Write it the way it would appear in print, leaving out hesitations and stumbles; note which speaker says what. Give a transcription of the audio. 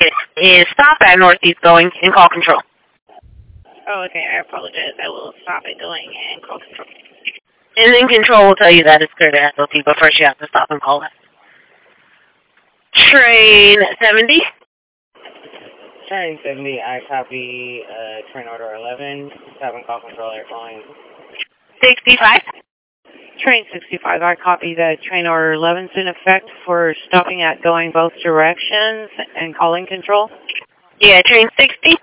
Speaker 1: is stop at northeast going and call control.
Speaker 2: Oh, okay, I apologize. I will stop it going and call control.
Speaker 1: And then control will tell you that it's clear to SLT, but first you have to stop and call it. Train 70.
Speaker 3: Train 70, I copy train order 11. Stop and call control, air calling.
Speaker 1: 65.
Speaker 2: Train 65, I copy the train order 11's in effect for stopping at going both directions and calling control.
Speaker 1: Yeah, train 60.